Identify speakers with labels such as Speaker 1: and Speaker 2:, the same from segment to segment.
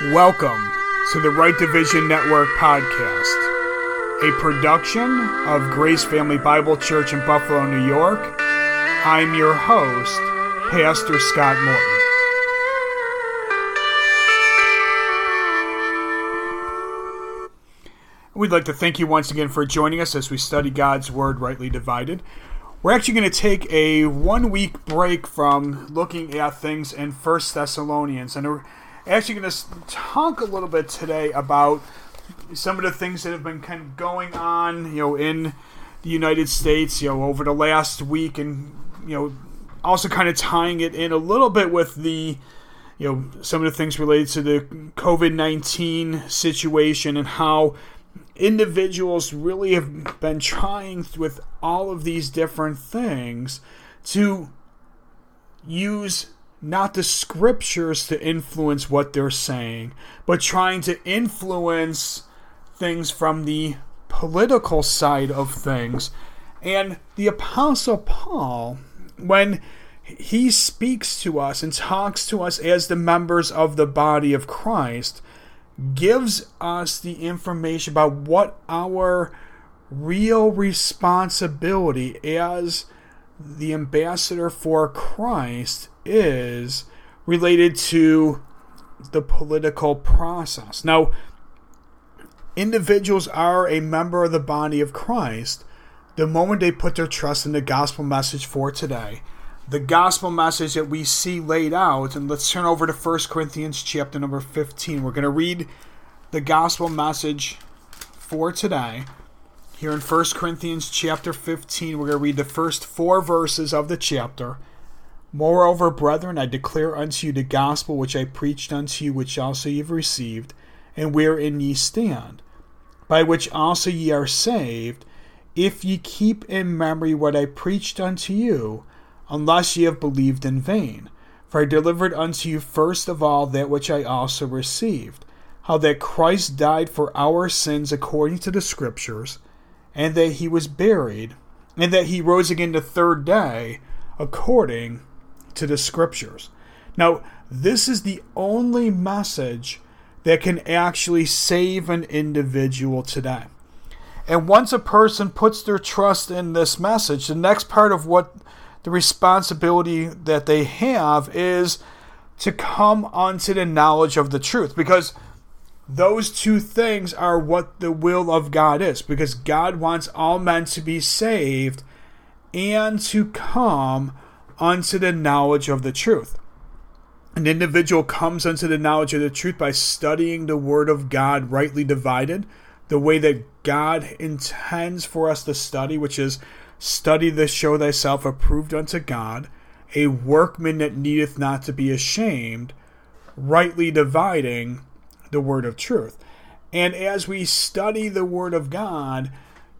Speaker 1: Welcome to the Right Division Network podcast, a production of Grace Family Bible Church in Buffalo, New York. I'm your host, Pastor Scott Morton. We'd like to thank you once again for joining us as we study God's Word rightly divided. We're actually going to take a 1-week break from looking at things in 1 Thessalonians, and we're actually going to talk a little bit today about some of the things that have been kind of going on, in the United States, over the last week, and, also kind of tying it in a little bit with the, some of the things related to the COVID-19 situation and how individuals really have been trying with all of these different things to use not the scriptures to influence what they're saying, but trying to influence things from the political side of things. And the Apostle Paul, when he speaks to us and talks to us as the members of the body of Christ, gives us the information about what our real responsibility as the ambassador for Christ is related to the political process. Now, individuals are a member of the body of Christ the moment they put their trust in the gospel message for today. The gospel message that we see laid out, and let's turn over to 1 Corinthians chapter number 15. We're going to read the gospel message for today. Here in 1 Corinthians chapter 15, we're going to read the first 4 verses of the chapter. Moreover, brethren, I declare unto you the gospel which I preached unto you, which also ye have received, and wherein ye stand, by which also ye are saved, if ye keep in memory what I preached unto you, unless ye have believed in vain. For I delivered unto you first of all that which I also received, how that Christ died for our sins according to the Scriptures, and that he was buried, and that he rose again the third day according to the Scriptures. Now, this is the only message that can actually save an individual today. And once a person puts their trust in this message, the next part of what the responsibility that they have is to come unto the knowledge of the truth, because those two things are what the will of God is, because God wants all men to be saved and to come unto the knowledge of the truth. An individual comes unto the knowledge of the truth by studying the Word of God rightly divided, the way that God intends for us to study, which is study to show thyself approved unto God, a workman that needeth not to be ashamed, rightly dividing the word of truth. And as we study the Word of God,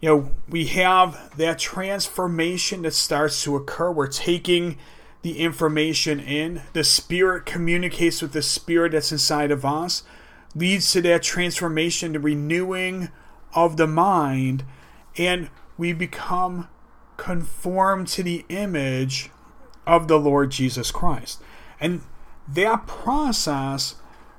Speaker 1: we have that transformation that starts to occur. We're taking the information in. The Spirit communicates with the Spirit that's inside of us, leads to that transformation, the renewing of the mind, and we become conformed to the image of the Lord Jesus Christ. And that process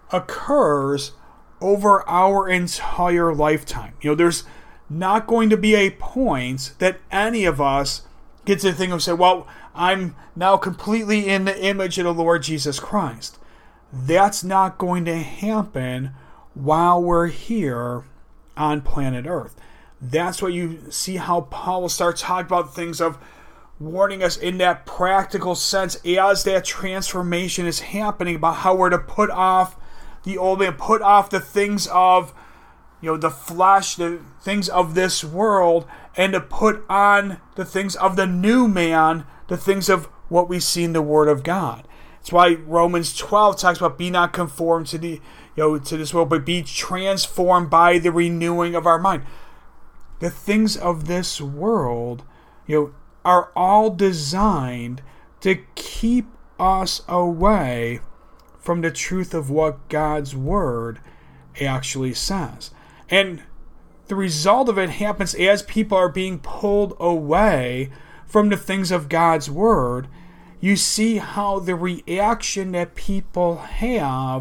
Speaker 1: occurs over our entire lifetime. There's not going to be a point that any of us gets to think of, say, well, I'm now completely in the image of the Lord Jesus Christ. That's not going to happen while we're here on planet Earth. That's what you see how Paul starts talking about things of warning us in that practical sense as that transformation is happening, about how we're to put off the old man, put off the things of the flesh, the things of this world, and to put on the things of the new man, the things of what we see in the Word of God. That's why Romans 12 talks about be not conformed to the to this world, but be transformed by the renewing of our mind. The things of this world, are all designed to keep us away from the truth of what God's Word actually says. And the result of it happens as people are being pulled away from the things of God's Word. You see how the reaction that people have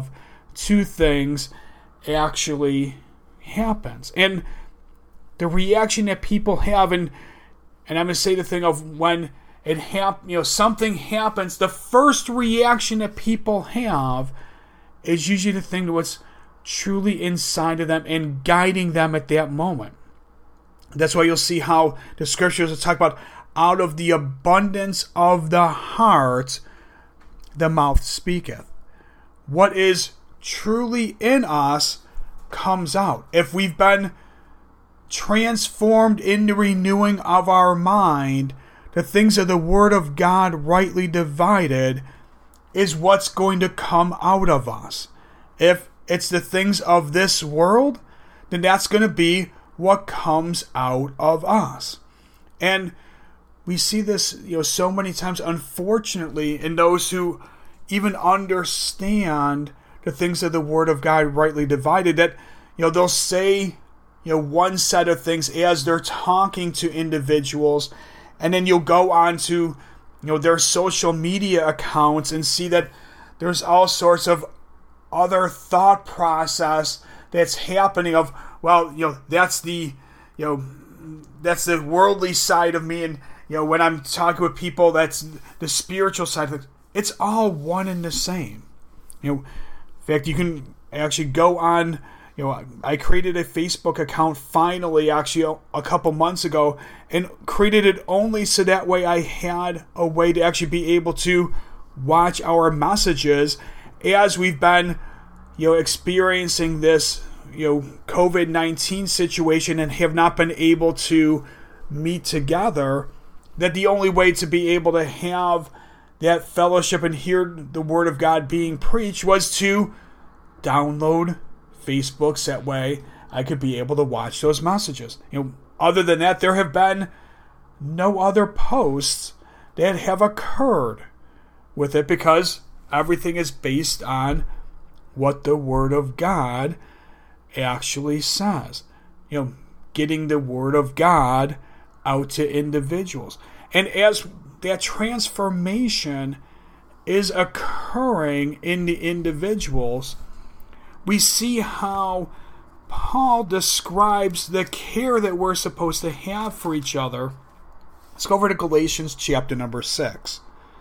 Speaker 1: two things actually happens. And the reaction that people have, and I'm going to say the thing of when something happens, the first reaction that people have is usually to think of what's truly inside of them and guiding them at that moment. That's why you'll see how the scriptures will talk about out of the abundance of the heart, the mouth speaketh. What is truly in us comes out. If we've been transformed in the renewing of our mind, the things of the Word of God rightly divided is what's going to come out of us. If it's the things of this world, then that's going to be what comes out of us. And we see this, so many times, unfortunately, in those who even understand the things of the Word of God rightly divided, that they'll say one set of things as they're talking to individuals, and then you'll go on to their social media accounts and see that there's all sorts of other thought process that's happening of, that's the worldly side of me, and when I'm talking with people, that's the spiritual side of it. It's all one and the same. In fact, you can actually go on. I created a Facebook account finally, actually a couple months ago, and created it only so that way I had a way to actually be able to watch our messages as we've been, experiencing this, COVID-19 situation and have not been able to meet together. That the only way to be able to have that fellowship and hear the Word of God being preached was to download Facebooks. That way I could be able to watch those messages. Other than that, there have been no other posts that have occurred with it, because everything is based on what the Word of God actually says. Getting the Word of God out to individuals. And as that transformation is occurring in the individuals, we see how Paul describes the care that we're supposed to have for each other. Let's go over to Galatians chapter number 6.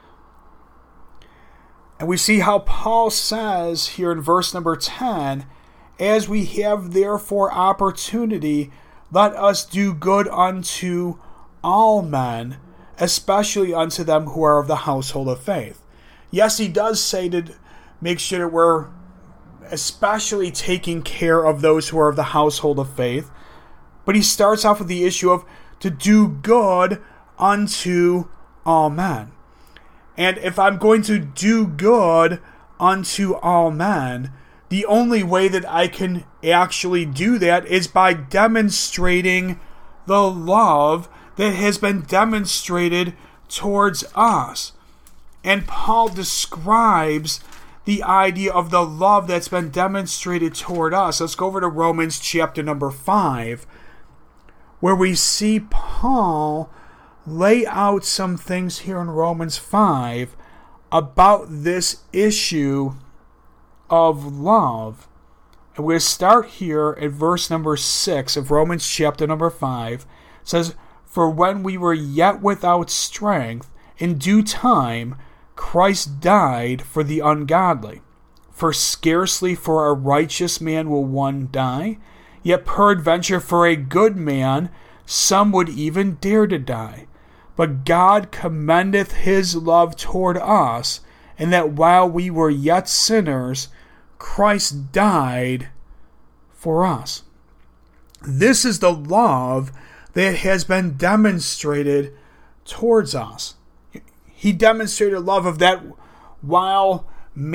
Speaker 1: And we see how Paul says here in verse number 10, as we have therefore opportunity, let us do good unto all men, especially unto them who are of the household of faith. Yes, he does say to make sure that we're especially taking care of those who are of the household of faith, but he starts off with the issue of to do good unto all men. And if I'm going to do good unto all men, the only way that I can actually do that is by demonstrating the love that has been demonstrated towards us. And Paul describes the idea of the love that's been demonstrated toward us. Let's go over to Romans chapter number 5, where we see Paul lay out some things here in Romans 5 about this issue of love. And we're going to start here at verse number 6 of Romans chapter number 5. It says, "For when we were yet without strength, in due time Christ died for the ungodly. For scarcely for a righteous man will one die, yet peradventure for a good man some would even dare to die. But God commendeth his love toward us, and that while we were yet sinners, Christ died for us." This is the love that has been demonstrated towards us. He demonstrated love of that while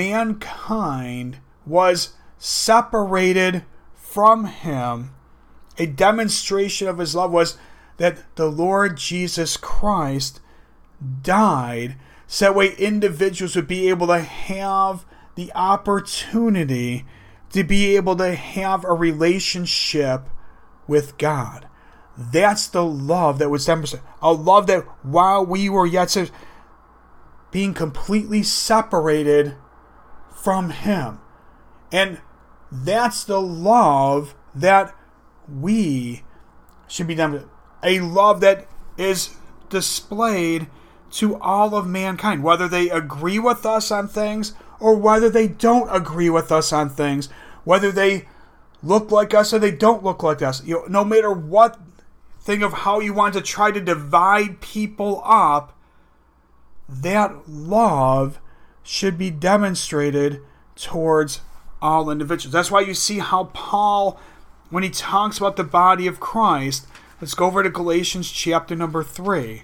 Speaker 1: mankind was separated from him. A demonstration of his love was that the Lord Jesus Christ died so that way individuals would be able to have the opportunity to be able to have a relationship with God. That's the love that was demonstrated. A love that while we were yet being completely separated from him, And that's the love that we should be done. A love that is displayed to all of mankind, whether they agree with us on things or whether they don't agree with us on things, whether they look like us or they don't look like us. No matter what, think of how you want to try to divide people up, that love should be demonstrated towards all individuals. That's why you see how Paul, when he talks about the body of Christ, let's go over to Galatians chapter number 3.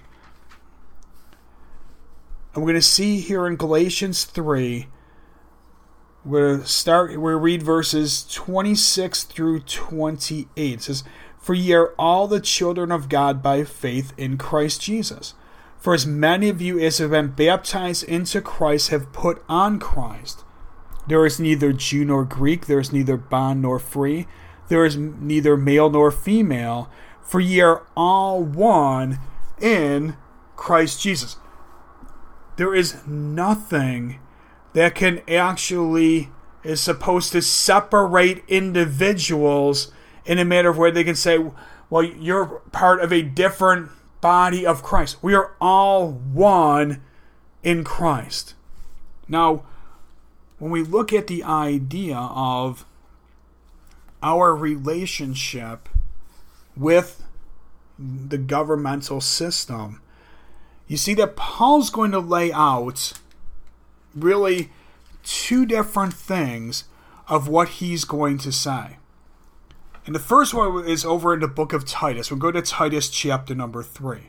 Speaker 1: And we're going to see here in Galatians 3, we're going to read verses 26 through 28. It says, "For ye are all the children of God by faith in Christ Jesus. For as many of you as have been baptized into Christ have put on Christ. There is neither Jew nor Greek, there is neither bond nor free, there is neither male nor female, for ye are all one in Christ Jesus." There is nothing that can actually is supposed to separate individuals in a matter of where they can say, well, you're part of a different body of Christ. We are all one in Christ. Now, when we look at the idea of our relationship with the governmental system, you see that Paul's going to lay out really two different things of what he's going to say. And the first one is over in the book of Titus. We'll go to Titus chapter number 3.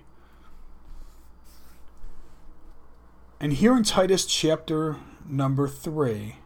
Speaker 1: And here in Titus chapter number 3,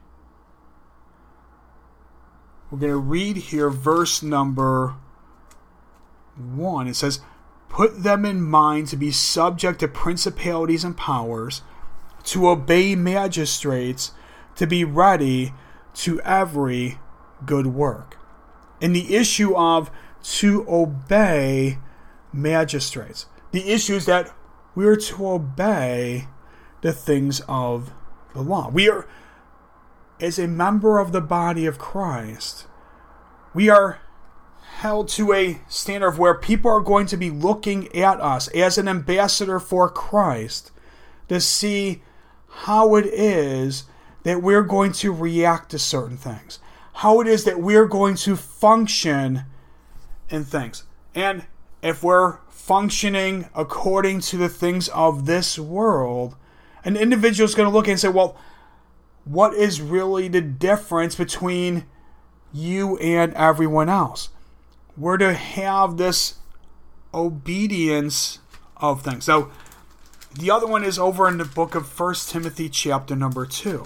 Speaker 1: we're going to read here verse number 1. It says, "Put them in mind to be subject to principalities and powers, to obey magistrates, to be ready to every good work." And the issue of to obey magistrates. The issue is that we are to obey the things of the law. We are, as a member of the body of Christ, we are held to a standard of where people are going to be looking at us as an ambassador for Christ to see how it is that we're going to react to certain things, how it is that we're going to function in things. And if we're functioning according to the things of this world, an individual is going to look and say, well, what is really the difference between you and everyone else? We're to have this obedience of things. So the other one is over in the book of 1 Timothy chapter number 2.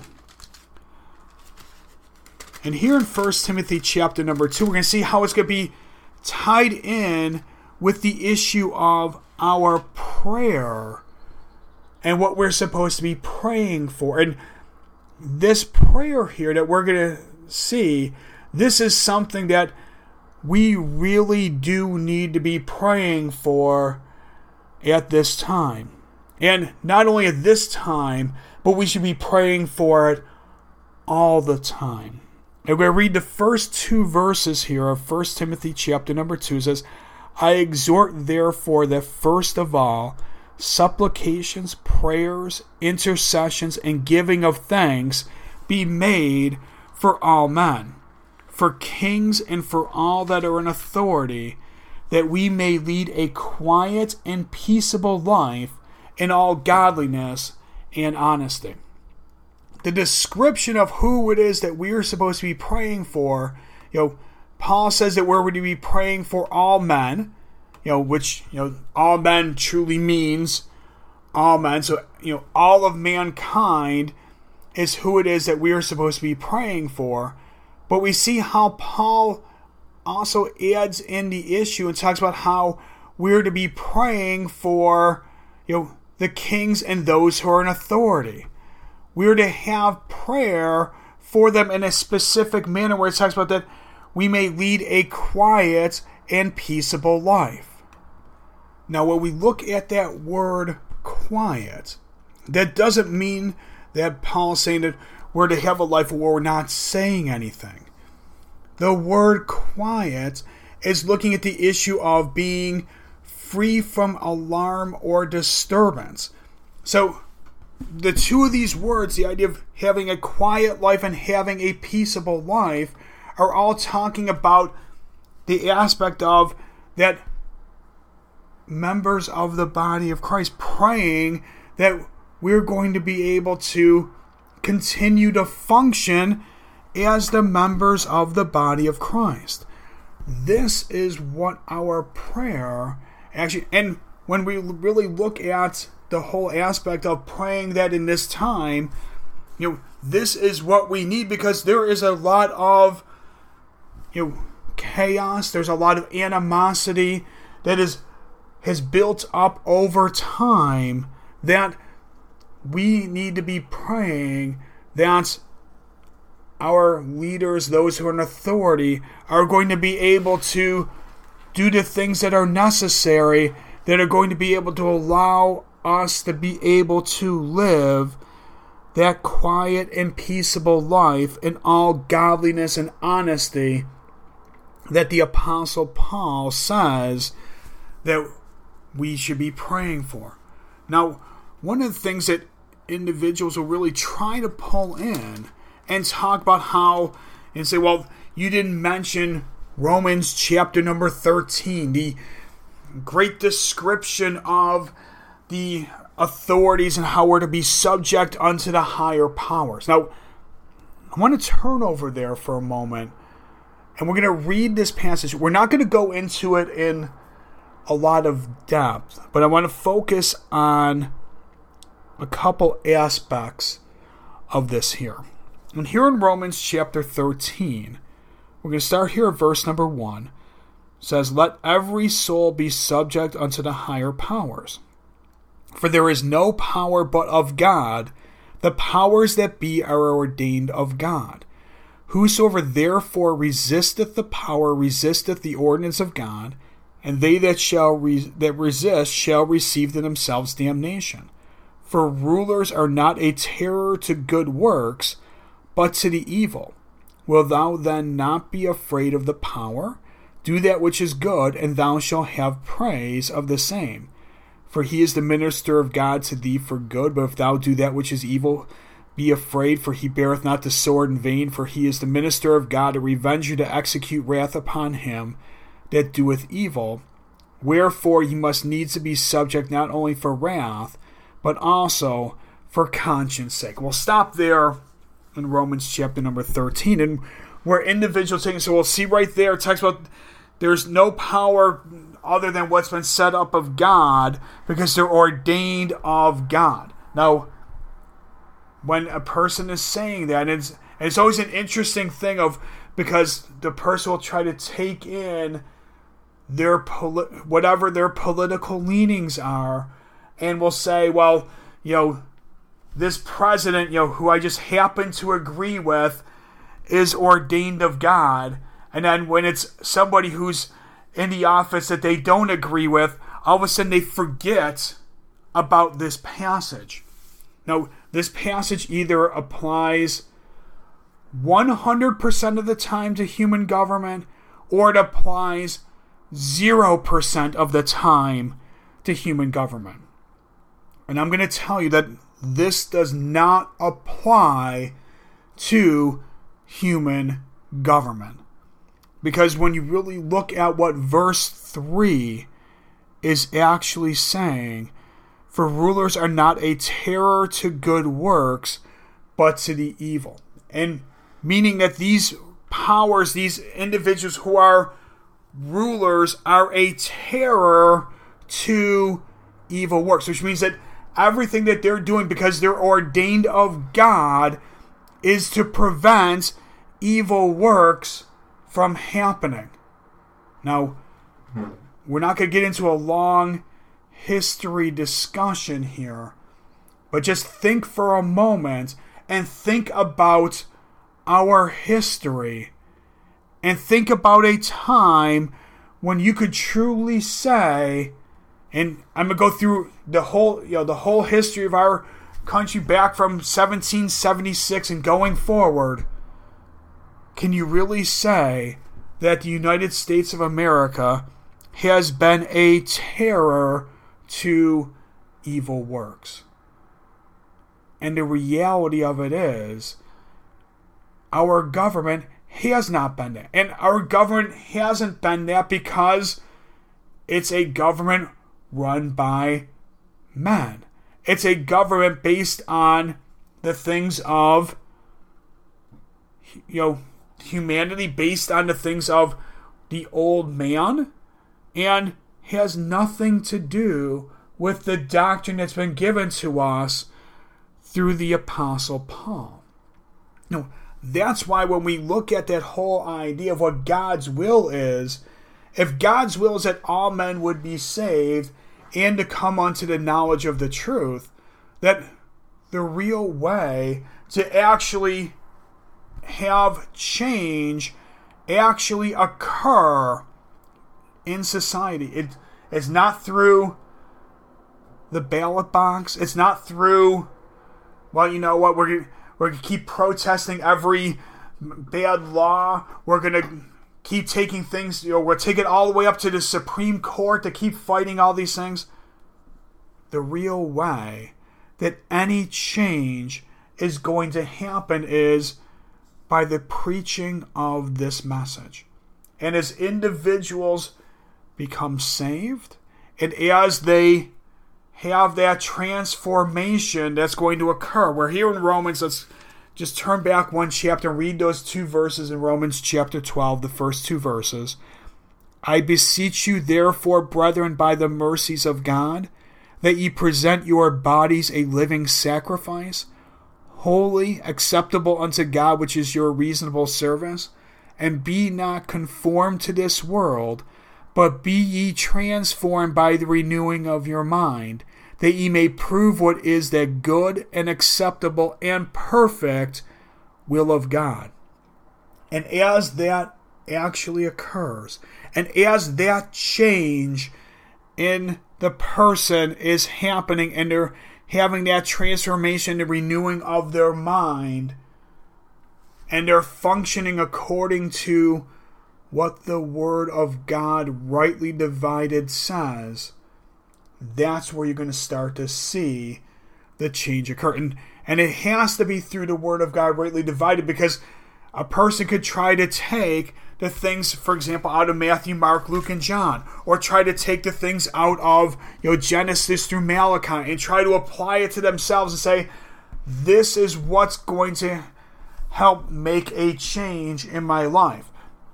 Speaker 1: And here in 1 Timothy chapter number 2, we're going to see how it's going to be tied in with the issue of our prayer and what we're supposed to be praying for. And this prayer here that we're going to see, this is something that we really do need to be praying for at this time. And not only at this time, but we should be praying for it all the time. And we're going to read the first two verses here of 1 Timothy chapter number 2. It says, "I exhort therefore that first of all, supplications, prayers, intercessions, and giving of thanks be made for all men, for kings and for all that are in authority, that we may lead a quiet and peaceable life in all godliness and honesty." The description of who it is that we are supposed to be praying for, Paul says that we're going to be praying for all men, which, all men truly means all men. So, all of mankind is who it is that we are supposed to be praying for. But we see how Paul also adds in the issue and talks about how we're to be praying for, the kings and those who are in authority. We're to have prayer for them in a specific manner where it talks about that we may lead a quiet and peaceable life. Now, when we look at that word quiet, that doesn't mean that Paul's saying that we're to have a life where we're not saying anything. The word quiet is looking at the issue of being free from alarm or disturbance. So the two of these words, the idea of having a quiet life and having a peaceable life, are all talking about the aspect of that members of the body of Christ praying that we're going to be able to continue to function as the members of the body of Christ. This is what our prayer actually, and when we really look at the whole aspect of praying that in this time, this is what we need, because there is a lot of chaos, there's a lot of animosity that has built up over time, that we need to be praying that our leaders, those who are in authority, are going to be able to do the things that are necessary, that are going to be able to allow us to be able to live that quiet and peaceable life in all godliness and honesty that the Apostle Paul says that we should be praying for. Now, one of the things that individuals will really try to pull in and talk about how, and say, well, you didn't mention Romans chapter number 13, the great description of the authorities and how we're to be subject unto the higher powers. Now, I want to turn over there for a moment, and we're going to read this passage. We're not going to go into it in a lot of depth, but I want to focus on a couple aspects of this here. And here in Romans chapter 13, we're going to start here at verse number 1. It says, "Let every soul be subject unto the higher powers. For there is no power but of God. The powers that be are ordained of God. Whosoever therefore resisteth the power resisteth the ordinance of God, and they that resist shall receive to themselves damnation. For rulers are not a terror to good works, but to the evil. Wilt thou then not be afraid of the power? Do that which is good, and thou shalt have praise of the same. For he is the minister of God to thee for good. But if thou do that which is evil, be afraid, for he beareth not the sword in vain. For he is the minister of God, to revenge you, to execute wrath upon him that doeth evil. Wherefore ye must needs to be subject, not only for wrath, but also for conscience sake." We'll stop there in Romans chapter number 13, and where individuals take, so we'll see right there, it talks about there's no power other than what's been set up of God, because they're ordained of God. Now, when a person is saying that, and it's always an interesting thing because the person will try to take in their whatever their political leanings are, and will say, well, this president, who I just happen to agree with, is ordained of God. And then when it's somebody who's in the office that they don't agree with, all of a sudden they forget about this passage. Now, this passage either applies 100% of the time to human government, or it applies 0% of the time to human government. And I'm going to tell you that this does not apply to human government. Because when you really look at what verse 3 is actually saying, for rulers are not a terror to good works, but to the evil. And meaning that these powers, these individuals who are rulers, are a terror to evil works, which means that everything that they're doing, because they're ordained of God, is to prevent evil works from happening. Now, we're not going to get into a long history discussion here, but just think for a moment and think about our history, and think about a time when you could truly say, and I'm going to go through the whole history of our country back from 1776 and going forward, can you really say that the United States of America has been a terror to evil works? And the reality of it is, our government has not been that. And our government hasn't been that because it's a government run by men. It's a government based on the things of, humanity, based on the things of the old man, and has nothing to do with the doctrine that's been given to us through the Apostle Paul. That's why when we look at that whole idea of what God's will is, if God's will is that all men would be saved and to come unto the knowledge of the truth, that the real way to actually have change actually occur in society. It's not through the ballot box. It's not through, well, you know what, we're going to keep protesting every bad law. We're going to keep taking things, we'll take it all the way up to the Supreme Court to keep fighting all these things. The real way that any change is going to happen is by the preaching of this message. And as individuals become saved, and as they have that transformation that's going to occur. We're here in Romans. Let's just turn back one chapter and read those two verses in Romans chapter 12, the first two verses. I beseech you, therefore, brethren, by the mercies of God, that ye present your bodies a living sacrifice, holy, acceptable unto God, which is your reasonable service. And be not conformed to this world, but be ye transformed by the renewing of your mind, that ye may prove what is that good and acceptable and perfect will of God. And as that actually occurs, and as that change in the person is happening, and they're having that transformation, the renewing of their mind, and they're functioning according to what the Word of God rightly divided says, that's where you're going to start to see the change occur. And it has to be through the Word of God rightly divided, because a person could try to take the things, for example, out of Matthew, Mark, Luke, and John, or try to take the things out of Genesis through Malachi and try to apply it to themselves and say, this is what's going to help make a change in my life.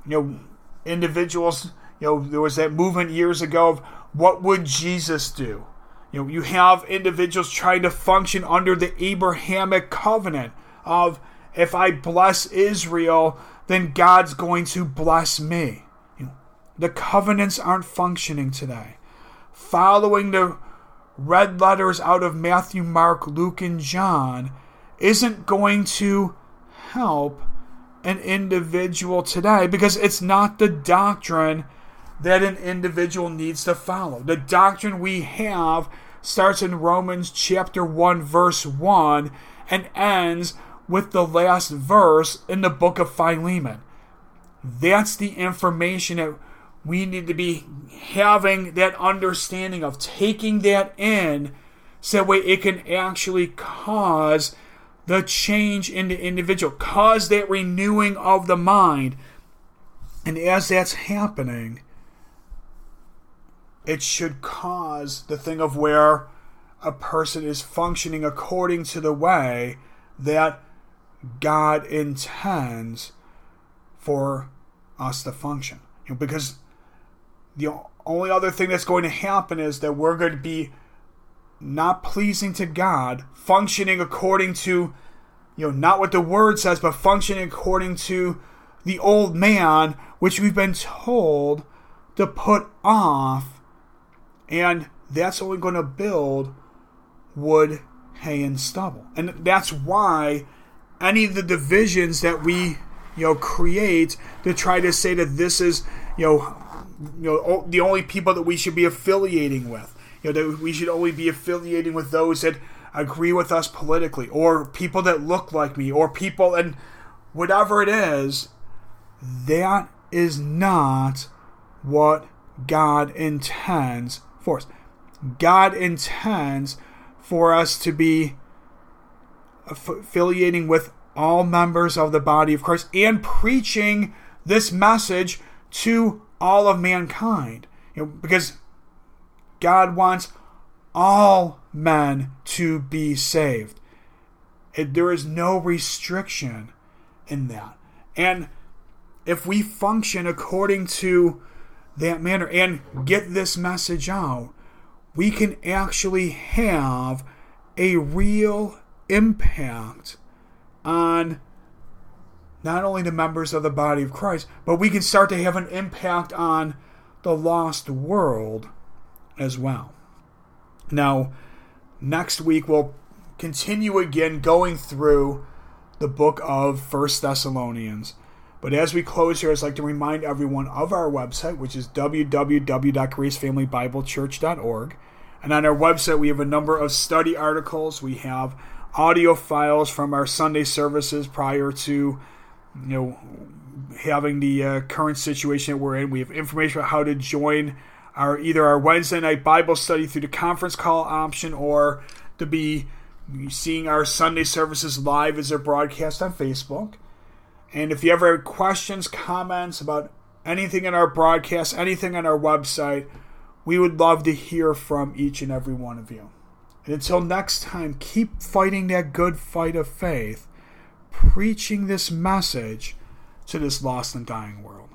Speaker 1: Individuals, there was that movement years ago of what would Jesus do? You have individuals trying to function under the Abrahamic covenant of, if I bless Israel, then God's going to bless me. The covenants aren't functioning today. Following the red letters out of Matthew, Mark, Luke, and John isn't going to help an individual today, because it's not the doctrine that an individual needs to follow. The doctrine we have starts in Romans chapter 1, verse 1, and ends with the last verse in the book of Philemon. That's the information that we need to be having, that understanding of, taking that in, so that way it can actually cause the change in the individual, cause that renewing of the mind. And as that's happening, it should cause the thing of where a person is functioning according to the way that God intends for us to function. Because the only other thing that's going to happen is that we're going to be not pleasing to God, functioning according to, not what the Word says, but functioning according to the old man, which we've been told to put off, and that's only going to build wood, hay, and stubble. And that's why any of the divisions that we create to try to say that this is the only people that we should be affiliating with, that we should only be affiliating with those that agree with us politically, or people that look like me, or people, and whatever it is, that is not what God intends for us. God intends for us to be affiliating with all members of the body of Christ and preaching this message to all of mankind. Because God wants all men to be saved. There is no restriction in that. And if we function according to that manner and get this message out, we can actually have a real impact on not only the members of the body of Christ, but we can start to have an impact on the lost world as well. Now, next week we'll continue again going through the book of 1 Thessalonians. But as we close here, I'd like to remind everyone of our website, which is www.gracefamilybiblechurch.org. And on our website, we have a number of study articles. We have audio files from our Sunday services prior to, having the current situation that we're in. We have information about how to join either our Wednesday night Bible study through the conference call option, or to be seeing our Sunday services live as they're broadcast on Facebook. And if you ever have questions, comments about anything in our broadcast, anything on our website, we would love to hear from each and every one of you. And until next time, keep fighting that good fight of faith, preaching this message to this lost and dying world.